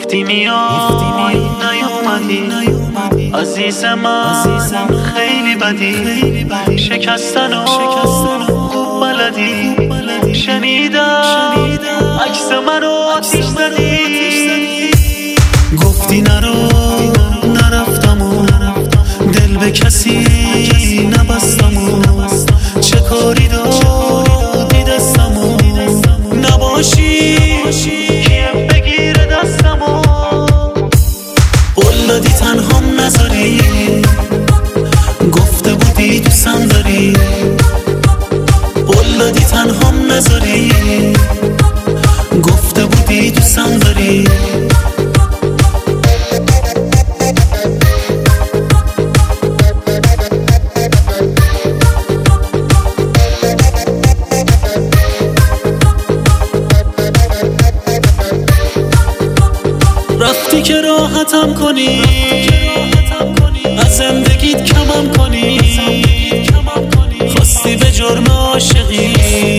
گفتی میای نیومدی عزیز من خیلی بدی شکستن و بلدی شنیدم عکس منو آتیش زدی گفتی نرفتم و دل به کسی نبستم و چه کاری دادی دستم و نباشی کیم بگیره دستم و قول دادی تنهام نذاری گفته بودی دوستم داری قول دادی تنهام نذاری گفته بودی دوستم داری رفتی که راحتم کنی از زندگیت کمم کنی خواستی به جرم عاشقی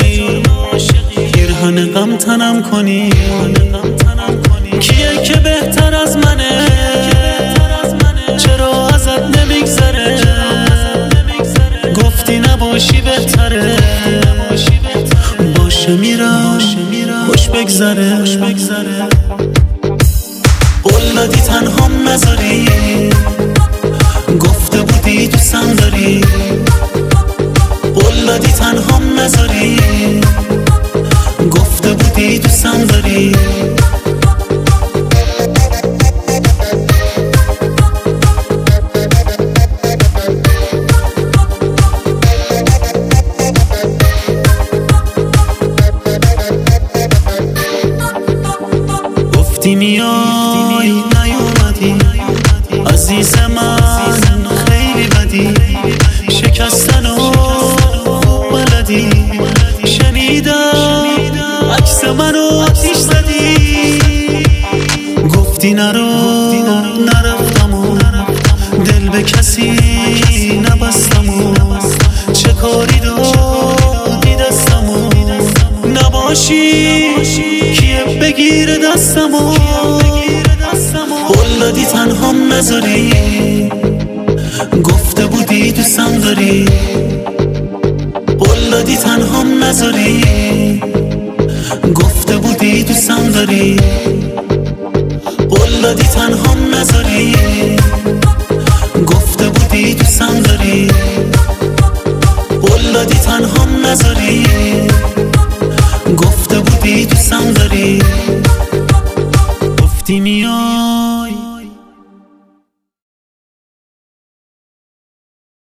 پیرهن غم تنم کنی کیه که بهتر از منه چرا ازت نمیگذره گفتی نباشی بهتره باشه میرم خوش بگذره قول دادی تنهام نذاری گفته بودی دوستم داری قول دادی تنهام نذاری گفته بودی دوستم داری گفتی میای نیومدی عزیز من خیلی بدی شکستن و بلدی شنیدم عکس منو آتیش زدی گفتی نرفتم و دل به کسی نبستم و چه کاری دادی دستم و نباشی کیه بگیره دستم و قول دادی تنهام نذاری گفته بودی دوستم داری قول دادی تنهام نذاری گفته بودی دوستم داری قول دادی تنهام نذاری گفته بودی دوستم داری قول دادی تنهام نذاری گفته بودی دوستم داری گفتی میای